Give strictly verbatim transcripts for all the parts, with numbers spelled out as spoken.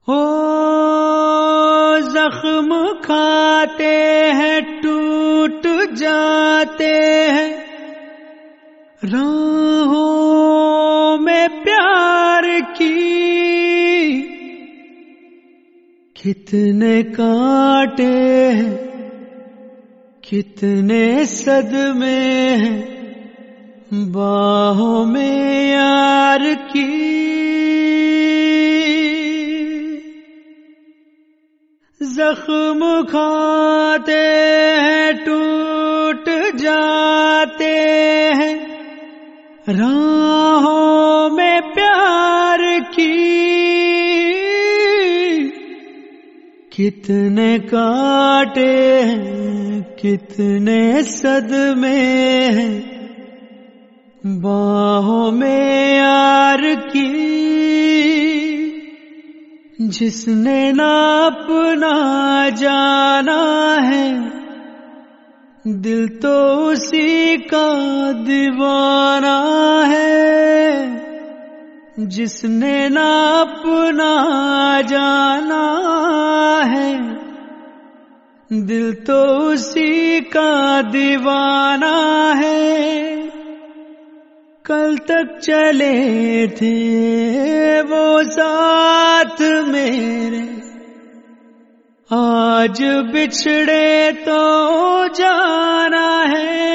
हो जख्म खाते हैं टूट जाते हैं, राहों में प्यार की कितने कांटे हैं, कितने सदमे हैं बाहों में यार की। जख्म खाते हैं टूट जाते हैं, राहों में प्यार की कितने कांटे हैं, कितने सदमे हैं बाहों में यार की। जिसने ना अपना जाना है, दिल तो उसी का दीवाना है। जिसने ना अपना जाना है, दिल तो उसी का दीवाना है। कल तक चले थे वो साथ मेरे, आज बिछड़े तो जाना है,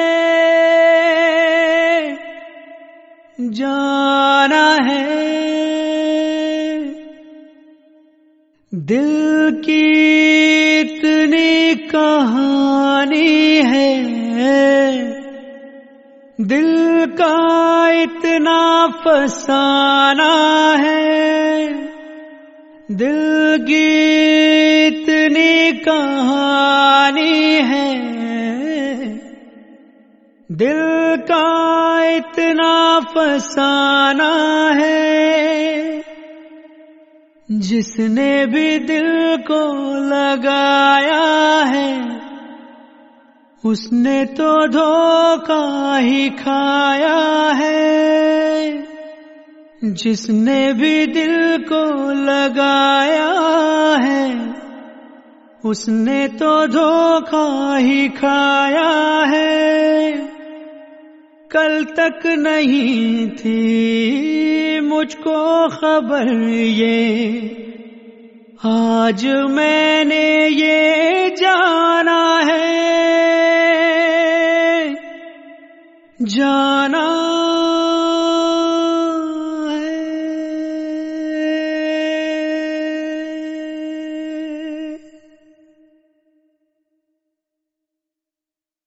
जाना है। दिल की इतनी कहानी है, दिल का इतना फसाना है। दिल की इतनी कहानी है, दिल का इतना फसाना है। जिसने भी दिल को लगाया है, उसने तो धोखा ही खाया है। जिसने भी दिल को लगाया है, उसने तो धोखा ही खाया है। कल तक नहीं थी मुझको खबर ये, आज मैंने ये जाना है, जाना